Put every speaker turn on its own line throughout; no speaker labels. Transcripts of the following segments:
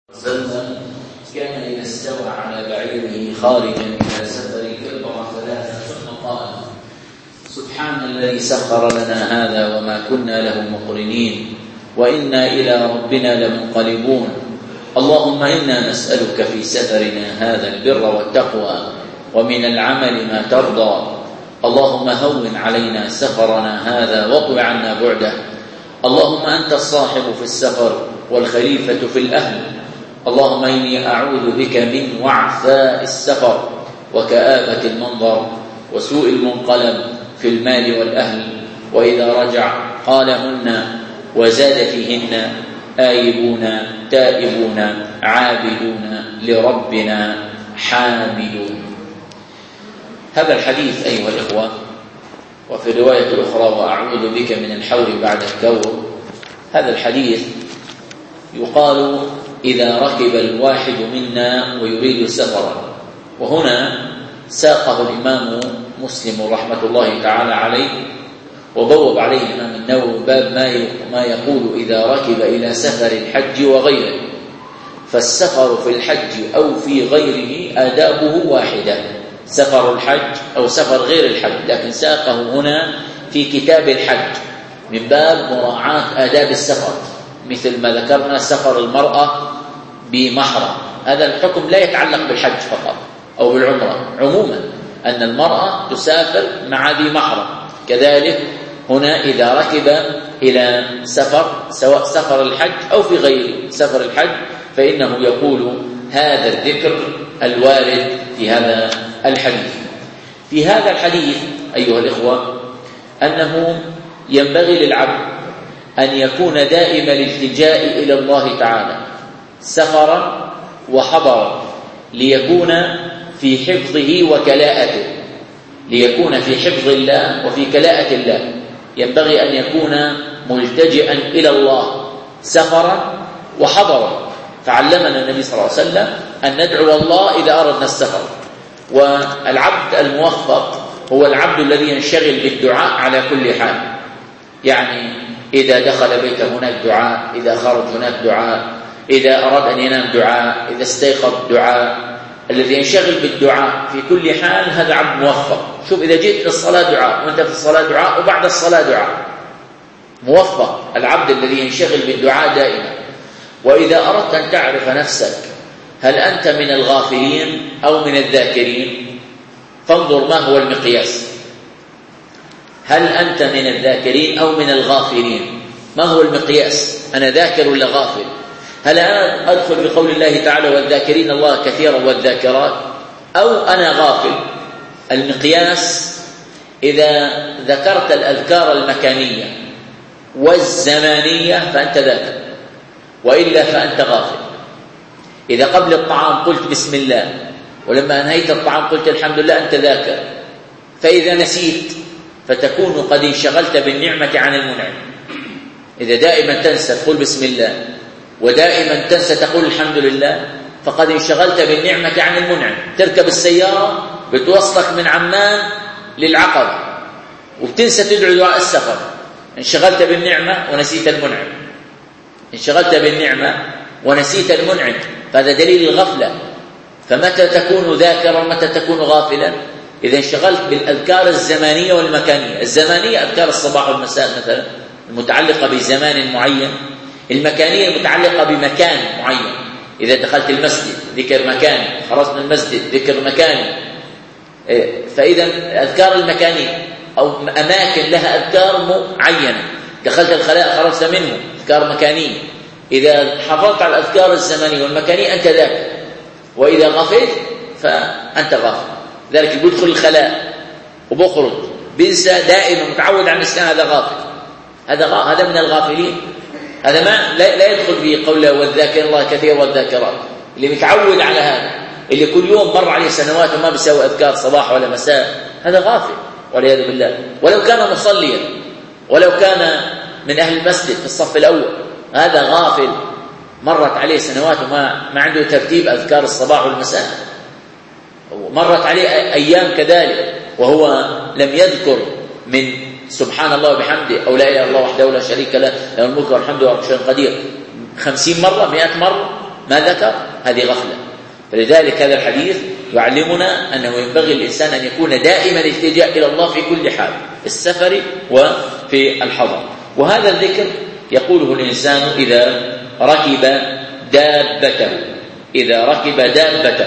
وسلم كان إذا استوى على بعيره خارجا إلى سفر كبر ثلاثا ثم قال: سبحان الذي سخر لنا هذا وما كنا له مقرنين وإنا إلى ربنا لمنقلبون. اللهم إنا نسألك في سفرنا هذا البر والتقوى ومن العمل ما ترضى. اللهم هون علينا سفرنا هذا واطوي عنا بعده. اللهم أنت الصاحب في السفر والخليفة في الأهل. اللهم إني أعوذ بك من وعثاء السفر وكآبة المنظر وسوء المنقلب في المال والأهل. وإذا رجع قالهن وزاد فيهن: آيبون تائبون عابدون لربنا حامدون. هذا الحديث أيها الإخوة، وفي رواية أخرى: وأعوذ بك من الحور بعد الكور. هذا الحديث يقال إذا ركب الواحد منا ويريد سفرا، وهنا ساقه الإمام مسلم رحمة الله تعالى عليه، وبوب عليه الإمام النووي باب ما يقول إذا ركب إلى سفر الحج وغيره. فالسفر في الحج أو في غيره آدابه واحدة، سفر الحج أو سفر غير الحج، لكن ساقه هنا في كتاب الحج من باب مراعاة آداب السفر، مثل ما ذكرنا سفر المرأة بمحرم. هذا الحكم لا يتعلق بالحج فقط أو بالعمرة، عموما أن المرأة تسافر مع ذي محرم. كذلك هنا إذا ركب إلى سفر، سواء سفر الحج أو في غير سفر الحج، فإنه يقول هذا الذكر الوارد في هذا الحديث. في هذا الحديث أيها الإخوة أنه ينبغي للعبد أن يكون دائم الالتجاء إلى الله تعالى سفرا وحضرا، ليكون في حفظه وكلاءته، ليكون في حفظ الله وفي كلاءة الله. ينبغي أن يكون ملتجئا إلى الله سفرا وحضرا. فعلمنا النبي صلى الله عليه وسلم أن ندعو الله إذا أردنا السفر. والعبد الموفق هو العبد الذي ينشغل بالدعاء على كل حال، يعني إذا دخل بيته هناك دعاء، إذا خرج هناك دعاء، إذا أراد أن ينام دعاء، إذا استيقظ دعاء. الذي ينشغل بالدعاء في كل حال هذا عبد موفق. شوف، إذا جئت للصلاة دعاء، وأنت في الصلاة دعاء، وبعد الصلاة دعاء، موفق العبد الذي ينشغل بالدعاء دائما. وإذا أردت أن تعرف نفسك هل أنت من الغافلين أو من الذاكرين، فانظر ما هو المقياس. هل أنت من الذاكرين أو من الغافلين؟ ما هو المقياس؟ أنا ذاكر ولا غافل؟ هل أنا أدخل بقول الله تعالى والذاكرين الله كثيرا والذاكرات، أو أنا غافل؟ المقياس إذا ذكرت الأذكار المكانية والزمانية فأنت ذاكر، وإلا فأنت غافل. إذا قبل الطعام قلت بسم الله، ولما أنهيت الطعام قلت الحمد لله، أنت ذاكر. فإذا نسيت فتكون قد انشغلت بالنعمة عن المنعم. إذا دائما تنسى تقول بسم الله، ودائما تنسى تقول الحمد لله، فقد انشغلت بالنعمة عن المنعم. تركب السيارة بتوصلك من عمان للعقبة وبتنسى تدعو دعاء السفر، انشغلت بالنعمة ونسيت المنعم، انشغلت بالنعمة ونسيت المنعم، فهذا دليل الغفلة. فمتى تكون ذاكرا ومتى تكون غافلا؟ إذا انشغلت بالأذكار الزمانية والمكانية. الزمانية أذكار الصباح والمساء مثلا، المتعلقة بزمان معين. المكانية المتعلقة بمكان معين، إذا دخلت المسجد ذكر مكاني، خرجت من المسجد ذكر مكاني. فإذا الأذكار المكانية أو أماكن لها أذكار معينة، دخلت الخلاء خرجت منه، أذكار مكانية. إذا حافظت على الأذكار الزمانية والمكانية أنت ذاكر، وإذا غفلت فأنت غافل. ذلك بيدخل الخلاء وبخرج بينسى دائما، متعود على النسيان، هذا غافل. هذا من الغافلين. هذا ما لا يدخل في قوله والذاكر الله كثيرا والذاكرات. اللي متعود على هذا، اللي كل يوم مر عليه سنوات وما بيسوي أذكار صباح ولا مساء، هذا غافل والعياذ بالله. ولو كان مصليا، ولو كان من أهل المسجد في الصف الأول، هذا غافل. مرت عليه سنوات وما عنده ترتيب أذكار الصباح والمساء، مرت عليه أيام كذلك وهو لم يذكر من سبحان الله وبحمده أو لا إله إلا الله وحده لا شريك له له الملك والحمد وهو على كل شيء قدير 50 مرة 100 مرة. ما ذكر هذه غفلة. فلذلك هذا الحديث يعلمنا أنه ينبغي الإنسان أن يكون دائما الالتجاء إلى الله في كل حال، في السفر وفي الحضر. وهذا الذكر يقوله الإنسان إذا ركب دابته. إذا ركب دابته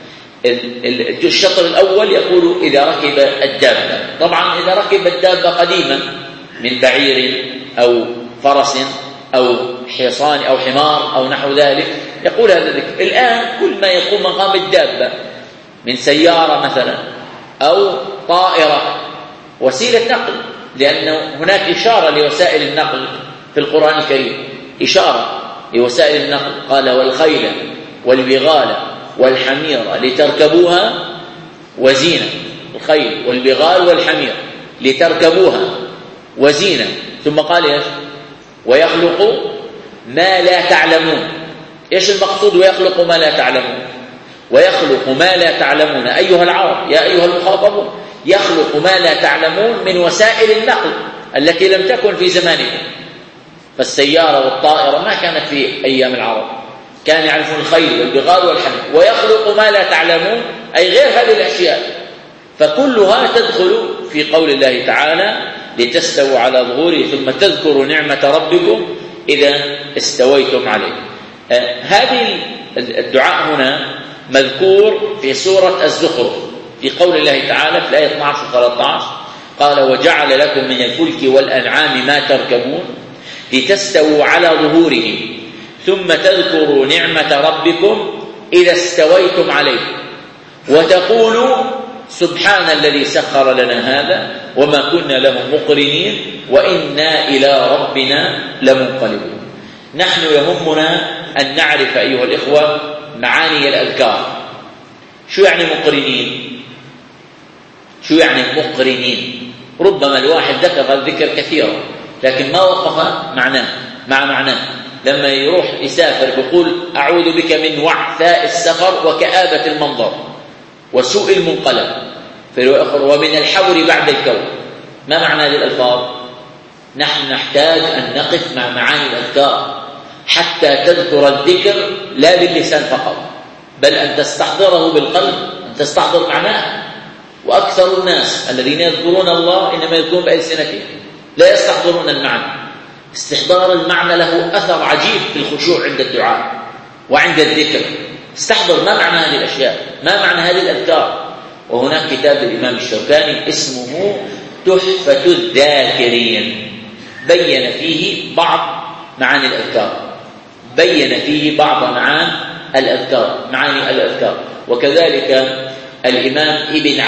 الشطر الأول يقول إذا ركب الدابة. طبعا إذا ركب الدابة قديما من بعير أو فرس أو حصان أو حمار أو نحو ذلك يقول هذا الذكر. الآن كل ما يقوم مقام الدابة من سيارة مثلا أو طائرة، وسيلة نقل، لأن هناك إشارة لوسائل النقل في القرآن الكريم، إشارة لوسائل النقل. قال والخيل والبغال والحمير لتركبوها وزينة. الخيل والبغال والحمير لتركبوها وزينة. ثم قال إيش؟ ويخلق ما لا تعلمون. إيش المقصود ويخلق ما لا تعلمون؟ ويخلق ما لا تعلمون أيها العرب يا أيها المخاطبون، يخلق ما لا تعلمون من وسائل النقل التي لم تكن في زمانكم. فالسيارة والطائرة ما كانت في أيام العرب، كان يعرفون الخيل والبغال والحمير. ويخلق ما لا تعلمون أي غير هذه الأشياء. فكلها تدخل في قول الله تعالى لتستووا على ظهوره ثم تذكروا نعمة ربكم إذا استويتم عليه. هذه الدعاء هنا مذكور في سورة الزخرف في قول الله تعالى في الآية 12 و13 قال وجعل لكم من الفلك والأنعام ما تركبون لتستووا على ظهوره ثم تذكروا نعمة ربكم إذا استويتم عليه وتقولوا سبحان الذي سخر لنا هذا وما كنا له مقرنين وإنا إلى ربنا لمنقلبون. نحن يهمنا أن نعرف أيها الإخوة معاني الأذكار. شو يعني مقرنين؟ شو يعني مقرنين؟ ربما الواحد ذكر الذكر كثيرا لكن ما وقف معناه. لما يروح يسافر بيقول أعوذ بك من وعثاء السفر وكآبة المنظر وسوء المنقلب ومن الحور بعد الكون. ما معنى هذه الألفاظ؟ نحن نحتاج أن نقف مع معاني الأذكار حتى تذكر الذكر لا باللسان فقط، بل أن تستحضره بالقلب، أن تستحضر معناه. وأكثر الناس الذين يذكرون الله إنما يذكرون بألسنتهم لا يستحضرون المعنى. استحضار المعنى له أثر عجيب في الخشوع عند الدعاء وعند الذكر. استحضر ما معنى هذه الأشياء، ما معنى هذه الأذكار. وهناك كتاب للإمام الشوكاني اسمه تحفة الذاكرين بين فيه بعض معاني الأذكار. وكذلك الإمام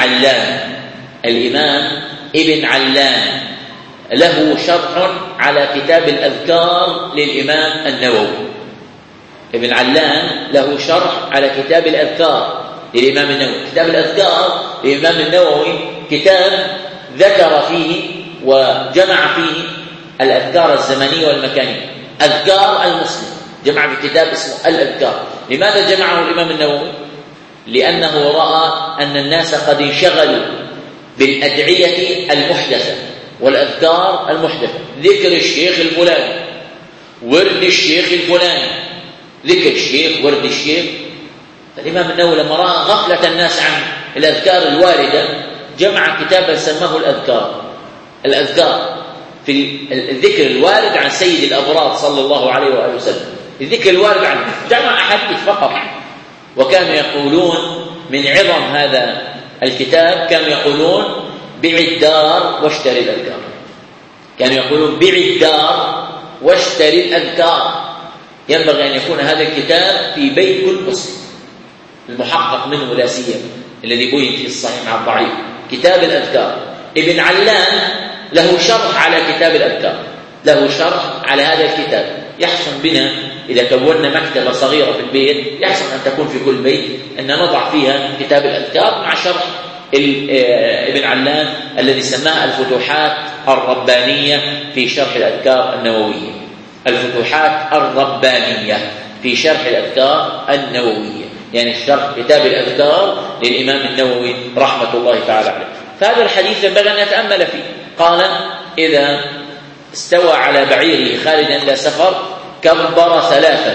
ابن علان له شرح على كتاب الأذكار للإمام النووي. ابن علان له شرح على كتاب الأذكار للإمام النووي. كتاب الأذكار للإمام النووي كتاب ذكر فيه وجمع فيه الأذكار الزمنية والمكانية. أذكار المسلم جمع في كتاب اسمه الأذكار. لماذا جمعه الإمام النووي؟ لأنه رأى أن الناس قد انشغلوا بالأدعية المحدثة والأذكار المحدثة، ذكر الشيخ الفلاني، ورد الشيخ الفلاني، ذكر الشيخ، ورد الشيخ. الإمام النووي لما رأى غفلة الناس عن الأذكار الواردة جمع كتابا سماه الأذكار في الذكر الوارد عن سيد الأبرار صلى الله عليه وآله وسلم. الذكر الوارد عنه جمع أحاديث فقط. وكانوا يقولون من عظم هذا الكتاب كانوا يقولون بيع الدار واشتري الأذكار. كانوا يقولون بيع الدار واشتري الأذكار. ينبغي أن يكون هذا الكتاب في بيت كل مسلم، المحقق منه لا سيما الذي بين في الصحيح مع الضعيف، كتاب الأذكار. ابن علان له شرح على كتاب الأذكار، له شرح على هذا الكتاب. يحسن بنا إذا كونا مكتبة صغيرة في البيت، يحسن أن تكون في كل بيت أن نضع فيها كتاب الأذكار مع شرح ابن علان الذي سماه الفتوحات الربانية في شرح الأذكار النووية. الفتوحات الربانية في شرح الأذكار النووية، يعني شرح كتاب الأذكار للإمام النووي رحمة الله تعالى عليه. فهذا الحديث ينبغي أن نتأمل فيه. قال إذا استوى على بعيره خالدا إلى سفر كبر 3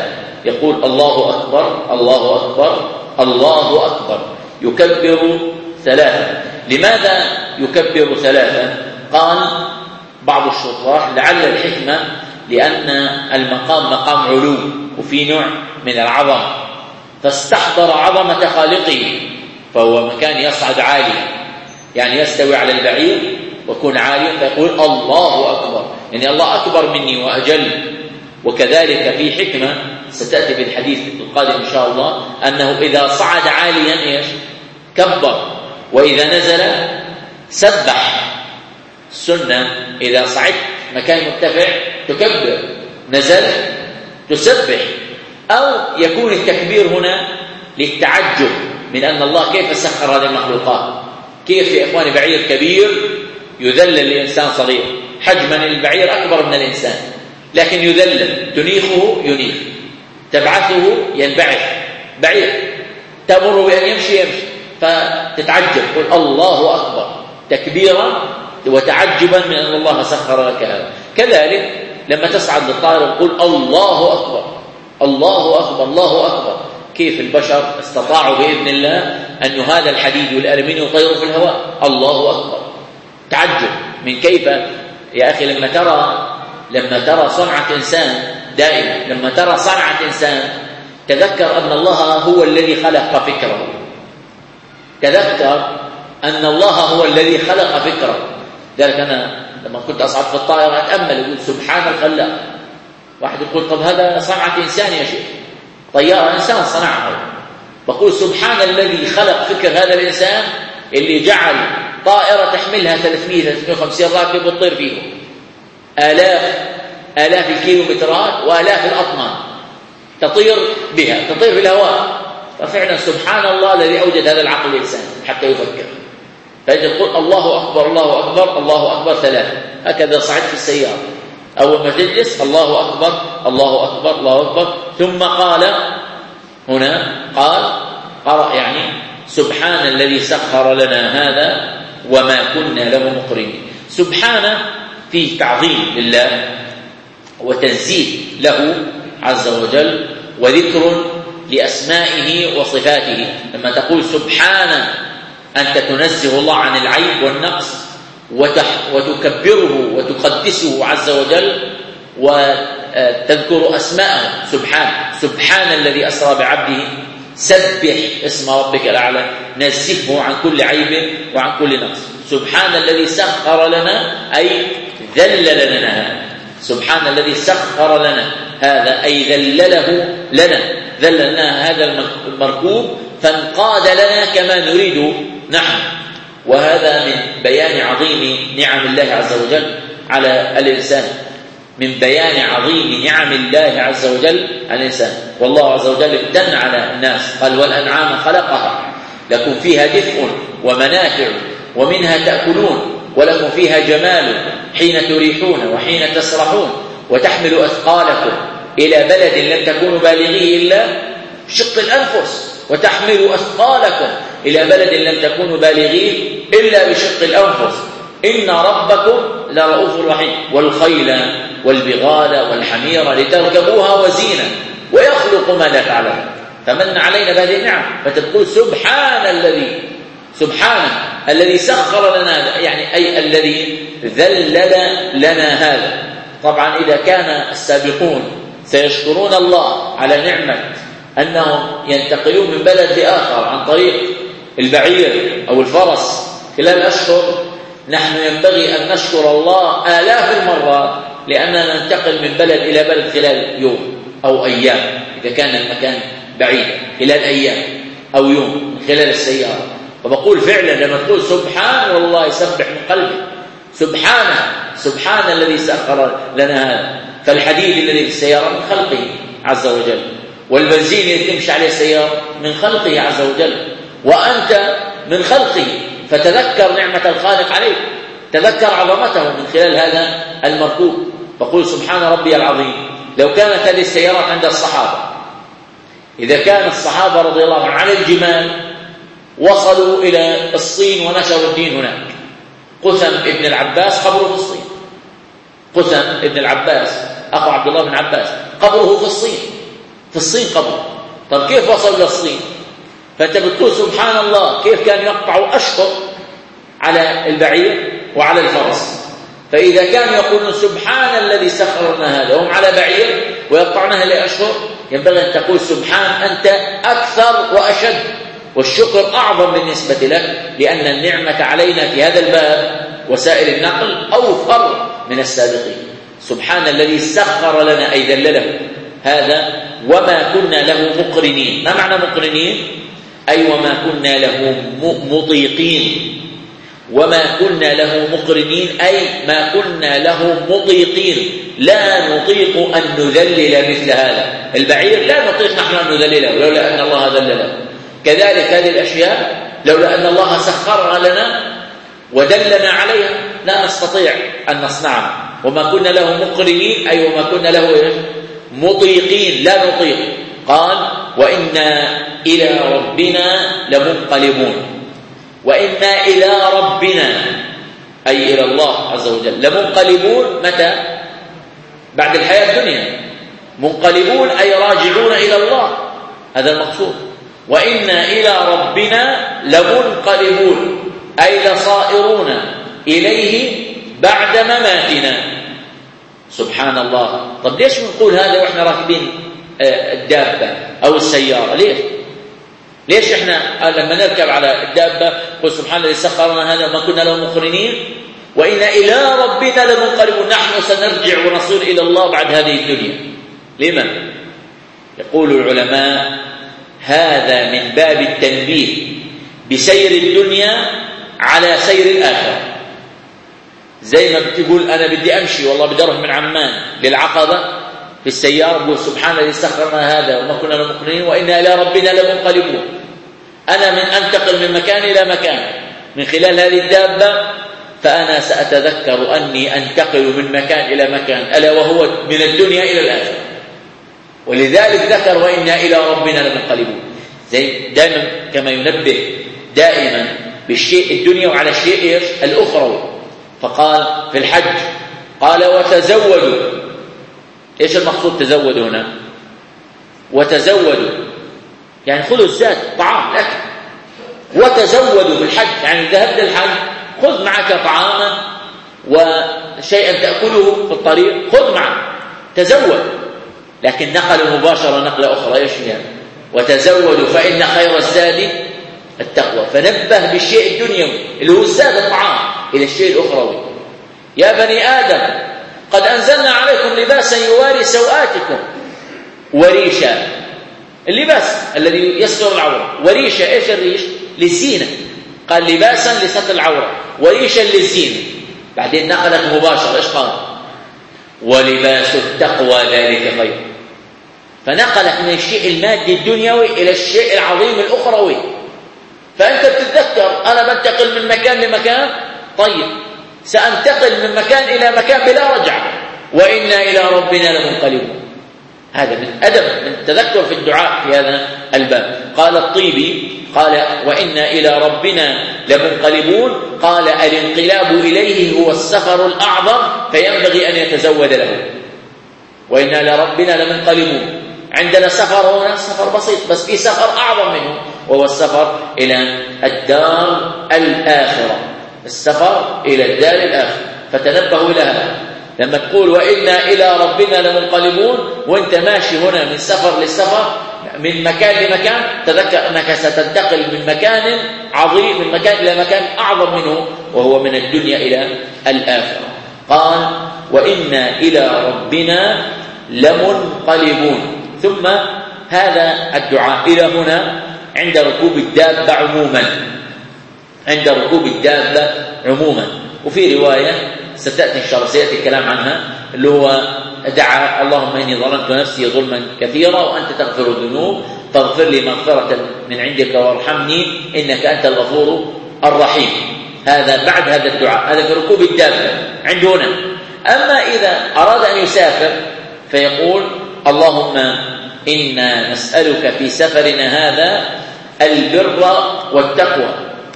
يقول الله أكبر الله أكبر الله أكبر، يكبر 3. لماذا يكبر 3؟ قال بعض الشراح لعل الحكمة لأن المقام مقام علو وفي نوع من العظمة، فاستحضر عظمة خالقه، فهو مكان يصعد عاليا، يعني يستوي على البعير ويكون عاليا فيقول الله أكبر، يعني الله أكبر مني وأجل. وكذلك في حكمة ستأتي بالحديث القادم إن شاء الله أنه إذا صعد عاليا كبر، وإذا نزل سبح. السنة إذا صعدت مكان مرتفع تكبر، نزل تسبح. أو يكون التكبير هنا للتعجب من أن الله كيف سخر هذه المخلوقات، كيف يا إخواني بعير كبير يذلل الإنسان صغير، حجما البعير أكبر من الإنسان لكن يذلل، تنيخه ينيخ، تبعثه ينبعث، بعير تأمره بأن يمشي فتتعجب، قل الله أكبر تكبيرا وتعجبا من أن الله سخر لك هذا. كذلك لما تصعد للطائرة قل الله أكبر الله أكبر الله أكبر. كيف البشر استطاعوا بإذن الله أن هذا الحديد والألمنيوم يطيروا في الهواء؟ الله أكبر. تعجب من كيف يا أخي لما ترى صنعة إنسان، دائما لما ترى صنعة إنسان تذكر أن الله هو الذي خلق فكره، تذكر أن الله هو الذي خلق فكره. ذلك أنا لما كنت أصعد في الطائرة أتأمل يقول سبحان الخلاق. واحد يقول طب هذا صنعة إنسان يا شيخ، طيارة إنسان صنعها، بقول سبحان الذي خلق فكر هذا الإنسان اللي جعل طائرة تحملها 300-350 راكب وتطير فيه آلاف الكيلومترات وآلاف الأطنان، تطير بها، تطير في الهواء. ففعلا سبحان الله الذي أوجد هذا العقل الإنسان حتى يفكر. فإذا تقول الله أكبر الله أكبر الله أكبر 3، هكذا صعد في السيارة أول ما تجلس الله أكبر الله أكبر الله أكبر. ثم قال هنا قرأ يعني سبحان الذي سخر لنا هذا وما كنا له مقرنين. سبحانه فيه تعظيم لله وتنزيه له عز وجل وذكر لأسمائه وصفاته. لما تقول سبحانه أنت تنزه الله عن العيب والنقص وتكبره وتقدسه عز وجل وتذكر أسماءه. سبحان الذي أسرى بعبده، سبح اسم ربك الأعلى، نزهه عن كل عيب وعن كل نقص. سبحان الذي سخر لنا أي ذلل لنا هذا، سبحان الذي سخر لنا هذا أي ذلله لنا، ذلل لنا هذا المركوب فانقاد لنا كما نريد نحن. وهذا من بيان عظيم نعم الله عز وجل على الإنسان، من بيان عظيم نعم الله عز وجل على الإنسان. والله عز وجل امتن على الناس قال والأنعام خلقها لكم فيها دفء ومنافع ومنها تأكلون ولكم فيها جمال حين تريحون وحين تسرحون وتحمل أثقالكم إلى بلد لم تكونوا بالغيه إلا بشق الأنفس، وتحمل أثقالكم إلى بلد لم تكونوا بالغيه إلا بشق الأنفس، إن ربكم لرؤوف رحيم. والخيل والبغال والحمير لتركبوها وزينة ويخلق ما لا تعلمون. فمن علينا بهذه النعم فتقول سبحانه الذي سخر لنا، يعني أي الذي ذلل لنا هذا. طبعا إذا كان السابقون سيشكرون الله على نعمة أنهم ينتقلون من بلد لآخر عن طريق البعير أو الفرس خلال أشهر، نحن ينبغي أن نشكر الله آلاف المرات لأننا ننتقل من بلد إلى بلد خلال يوم أو أيام، إذا كان المكان بعيد خلال أيام أو يوم خلال السيارة. فبقول فعلا لما تقول سبحان والله يسبح من قلبي، سبحان الذي سخر لنا هذا. فالحديد الذي في السيارة من خلقه عز وجل، والبنزين الذي تمشي عليه السيارة من خلقه عز وجل، وأنت من خلقه. فتذكر نعمة الخالق عليك، تذكر عظمته من خلال هذا المركوب. فقل سبحان ربي العظيم. لو كانت هذه السيارات عند الصحابة، إذا كان الصحابة رضي الله عنهم على الجمال وصلوا إلى الصين ونشروا الدين هناك، قثم ابن العباس قبره في الصين، قثم ابن العباس أخو عبد الله بن عباس قبره في الصين، في الصين قبل. طب كيف وصل للصين؟ فأنت بتقول سبحان الله كيف كان يقطع أشهر على البعير وعلى الفرس. فإذا كانوا يقولون سبحان الذي سخر لنا هذا وهم على بعير ويقطعنها لأشهر، ينبغي أن تقول سبحان أنت أكثر وأشد، والشكر أعظم بالنسبة لك، لأن النعمة علينا في هذا الباب وسائل النقل أوفر من السابقين. سبحان الذي سخر لنا أي ذلله هذا وما كنا له مقرنين. ما معنى مقرنين؟ أي وما كنا له مطيقين. وما كنا له مقرنين أي ما كنا له مطيقين، لا نطيق أن نذلل مثل هذا البعير، لا نطيق نحن أن نذلله لولا أن الله ذلله. كذلك هذه الأشياء لولا أن الله سخرها لنا ودلنا عليها لا نستطيع أن نصنعها. وما كنا له مقرنين أي وما كنا له مطيقين، لا نطيق. قال وإنا إلى ربنا لمنقلبون. وإنا إلى ربنا أي إلى الله عز وجل لمنقلبون. متى؟ بعد الحياة الدنيا. منقلبون أي راجعون إلى الله، هذا المقصود. وإنا إلى ربنا لمنقلبون أي لصائرون إليه بعد مماتنا. سبحان الله. طب ليش بنقول هذا وإحنا راكبين الدابة أو السيارة؟ ليش إحنا لما نركب على الدابة قل سبحان الذي سخرنا هذا وما كنا له مقرنين وإنا إلى ربنا لمنقلبون، نحن سنرجع ونصير إلى الله بعد هذه الدنيا. لما؟ يقول العلماء هذا من باب التنبيه بسير الدنيا على سير الآخرة. زي ما بتقول أنا بدي أمشي والله بدي أروح من عمان للعقبة في السيارة، بقول سبحان الذي سخرنا هذا وما كنا له مقرنين وإنا إلى ربنا لمنقلبون. أنا من أنتقل من مكان إلى مكان من خلال هذه الدابة، فأنا سأتذكر أني أنتقل من مكان إلى مكان، ألا وهو من الدنيا إلى الآخرة. ولذلك ذكر وإنا إلى ربنا لمنقلبون. زي دائما كما ينبه دائما بالشيء الدنيا وعلى الشيء الأخروي. فقال في الحج قال وتزودوا. إيش المقصود تزودوا هنا؟ وتزودوا يعني خذوا الزاد طعام لك، وتزودوا في الحج يعني ذهبت للحج خذ معك طعاما وشيئا تأكله في الطريق، خذ معك تزود. لكن نقل مباشرة نقلة أخرى إيش يعني؟ وتزودوا فإن خير الزاد التقوى. فنبه بالشيء الدنيوي اللي هو الزاد الطعام إلى الشيء الأخروي. يا بني آدم قد أنزلنا عليكم لباسا يواري سوآتكم وريشا. اللباس الذي يستر العورة، وريشا إيش الريش؟ للزينة. قال لباسا لستر العورة وريشا للزينة. بعدين نقلت مباشرة إيش قال؟ ولباس التقوى ذلك خير. فنقلت من الشيء المادي الدنيوي إلى الشيء العظيم الأخروي. فأنت بتتذكر أنا بنتقل من مكان لمكان، طيب سأنتقل من مكان إلى مكان بلا رجعة، وإنا إلى ربنا لمنقلبون. هذا من أدب من التذكر في الدعاء في هذا الباب. قال الطيبي قال وإنا إلى ربنا لمنقلبون، قال الانقلاب إليه هو السفر الأعظم فينبغي أن يتزود له. وإنا إلى ربنا لمنقلبون. عندنا سفر هنا سفر بسيط، بس في سفر أعظم منه وهو السفر إلى الدار الآخرة، السفر إلى الدار الآخرة. فتنبهوا إلى هذا لما تقول وإنا إلى ربنا لمنقلبون وانت ماشي هنا من سفر للسفر من مكان لمكان، تذكر أنك ستنتقل من مكان عظيم من مكان إلى مكان أعظم منه وهو من الدنيا إلى الآخرة. قال وإنا إلى ربنا لمنقلبون. ثم هذا الدعاء إلى هنا عند ركوب الدابة عموما، عند ركوب الدابة عموما. وفي رواية ستأتي إن شاء الله سيأتي الكلام عنها اللي هو دعا اللهم إني ظلمت نفسي ظلما كثيرا وأنت تغفر الذنوب فاغفر لي مغفرة من عندك وارحمني إنك أنت الغفور الرحيم. هذا بعد هذا الدعاء، هذا في ركوب الدابة عند هنا. أما إذا أراد أن يسافر فيقول اللهم إنا نسألك في سفرنا هذا البر والتقوى.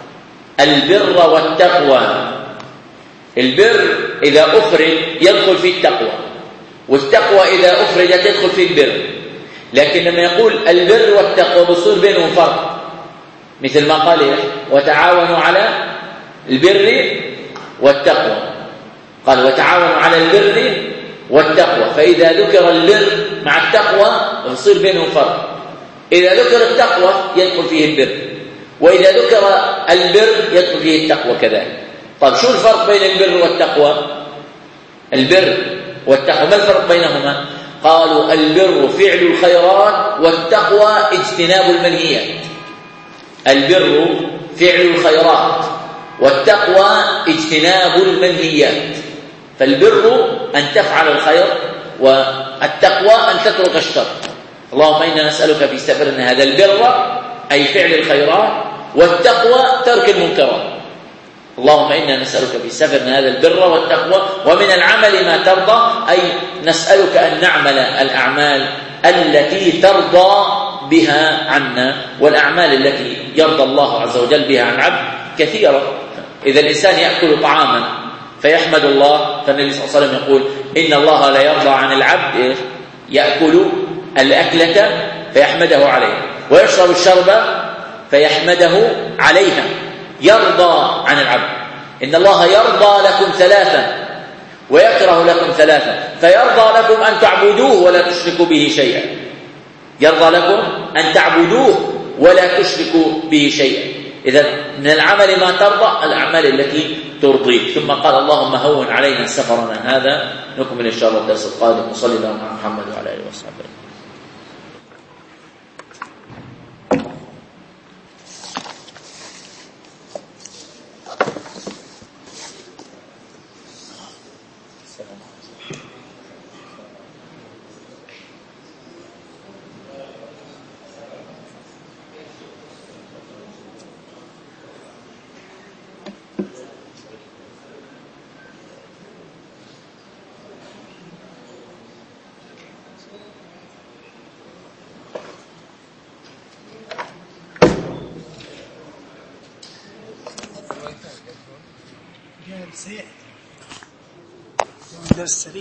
البر والتقوى. البر إذا أفرد يدخل في التقوى، والتقوى إذا أفردت يدخل في البر. لكن لما يقول البر والتقوى بصير بينهم فرق، مثل ما قال وتعاونوا على البر والتقوى، قال وتعاونوا على البر والتقوى، فإذا ذكر البر مع التقوى يصير بينهم فرق. إذا ذكر التقوى يدخل فيه البر، وإذا ذكر البر يدخل فيه التقوى كذلك. طيب شو الفرق بين البر والتقوى؟ البر والتقوى ما الفرق بينهما؟ قالوا البر فعل الخيرات والتقوى اجتناب المنهيات. البر فعل الخيرات والتقوى اجتناب المنهيات. فالبر أن تفعل الخير، والتقوى أن تترك الشر. اللهم إنا نسألك في سفرنا هذا البر أي فعل الخيرات، والتقوى ترك المنكرات. اللهم إنا نسألك في سفرنا هذا البر والتقوى، ومن العمل ما ترضى، أي نسألك أن نعمل الأعمال التي ترضى بها عنا، والأعمال التي يرضى الله عز وجل بها عن عبد كثيرة. إذا الإنسان يأكل طعاما فيحمد الله، فالنبي صلى الله عليه وسلم يقول إن الله لا يرضى عن العبد يأكل الأكلة فيحمده عليها، ويشرب الشربة فيحمده عليها. يرضى عن العبد. إن الله يرضى لكم ثلاثا ويكره لكم ثلاثا، فيرضى لكم أن تعبدوه ولا تشركوا به شيئا. يرضى لكم أن تعبدوه ولا تشركوا به شيئا. إذا من العمل ما ترضى، الأعمال التي ترضيك. ثم قال اللهم هون علينا سفرنا هذا. نكمل إن شاء الله الدرس القادم. وصلى الله على محمد وعلى آله وصحبه.
درس سريع.